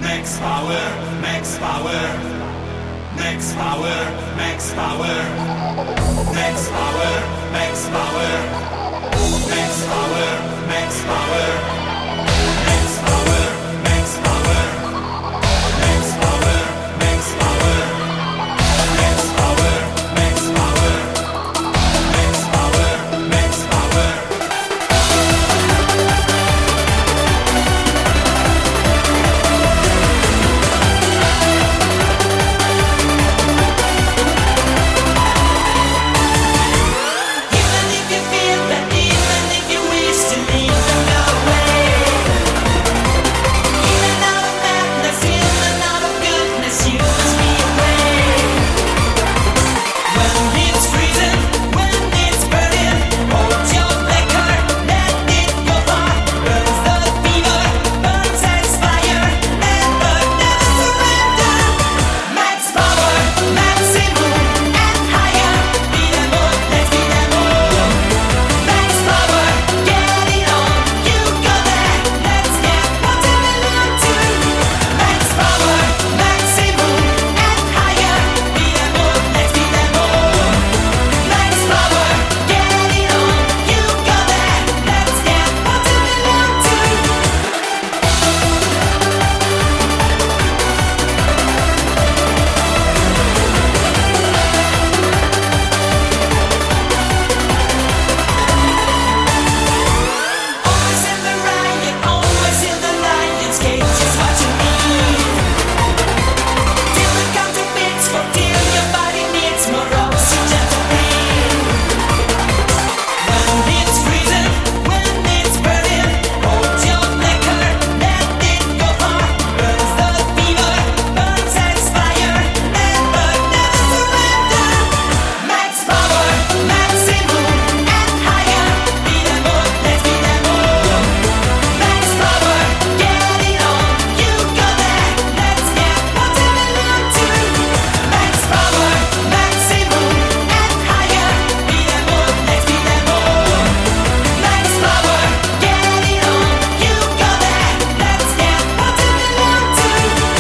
Max Power, Max Power, Max Power, Max Power, Max Power, Max Power, Max Power, Max Power, Max Power, Max Power, Max Power, Max Power, Max Power, Max Power, Max Power, Max Power. Even if you feel that, even if you wish to leave them away, even out of madness, even out of goodness, you must be away. When it's freezing, when it's burning, hold your black heart, let it go far. Burns the fever, burns as fire, never, never surrender. Max power, maximum and higher. Be them all, let's be them all. Max power, get it on, you go there. Let's get what we belong to. Max power, maximum and higher. Be them all, let's be them all. Max power, get it on, you go there. Let's get what we belong to. Always in the riot, always in the lion's cage is what you need. Till the counterfeits for till your body needs more oxygen to breathe. When it's freezing, when it's burning, hold your liquor, let it go far. Burns the fever, burns as fire, never, never surrender. Max power, maximum and higher. Be them all, let's be them all. Max power, get it on, you go there. Let's get what we belong to. Max power, maximum and higher. Be them all, let's be them all. Max power, get it on, you go there. Let's get what we belong to.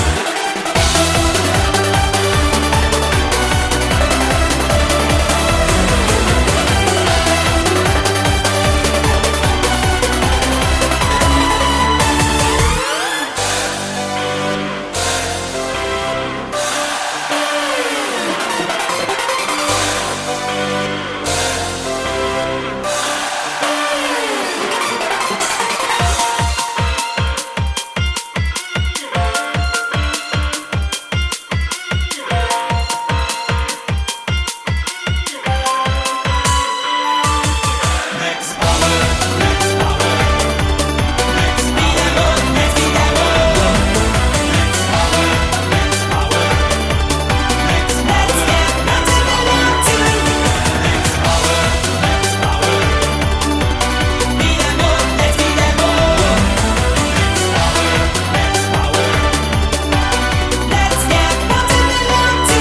Max Power, Max Power, Max Be them all, let's be them all. Max Power, Max Power, Max Let's get what we belong to. Power, Max Power, Be them all, let's be them all. Max Power. Let's get what we belong to.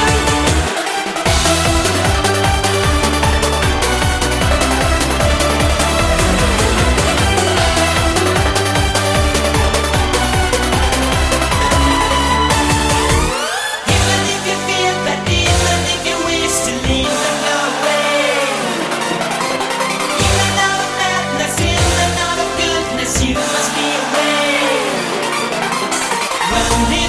Even if you feel bad, even if you wish to leave them away, even out of madness, even out of goodness, you must be away. When